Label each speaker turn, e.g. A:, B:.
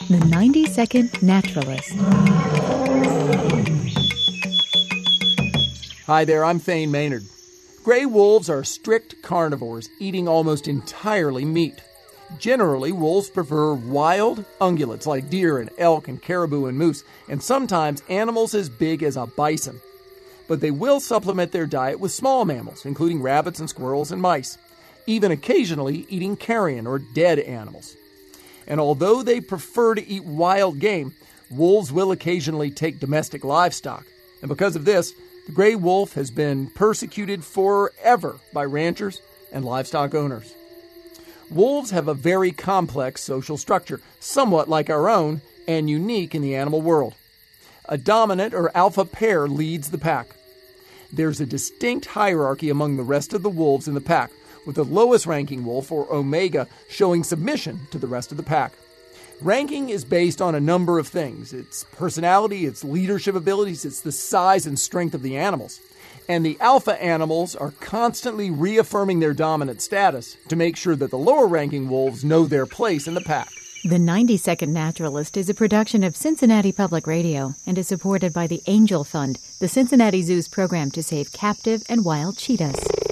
A: The 90-Second Naturalist.
B: Hi there, I'm Thane Maynard. Gray wolves are strict carnivores, eating almost entirely meat. Generally, wolves prefer wild ungulates like deer and elk and caribou and moose, and sometimes animals as big as a bison. But they will supplement their diet with small mammals, including rabbits and squirrels and mice, even occasionally eating carrion or dead animals. And although they prefer to eat wild game, wolves will occasionally take domestic livestock. And because of this, the gray wolf has been persecuted forever by ranchers and livestock owners. Wolves have a very complex social structure, somewhat like our own and unique in the animal world. A dominant or alpha pair leads the pack. There's a distinct hierarchy among the rest of the wolves in the pack, with the lowest ranking wolf, or omega, showing submission to the rest of the pack. Ranking is based on a number of things. Its personality, its leadership abilities, it's the size and strength of the animals. And the alpha animals are constantly reaffirming their dominant status to make sure that the lower ranking wolves know their place in the pack.
A: The 90-Second Naturalist is a production of Cincinnati Public Radio and is supported by the Angel Fund, the Cincinnati Zoo's program to save captive and wild cheetahs.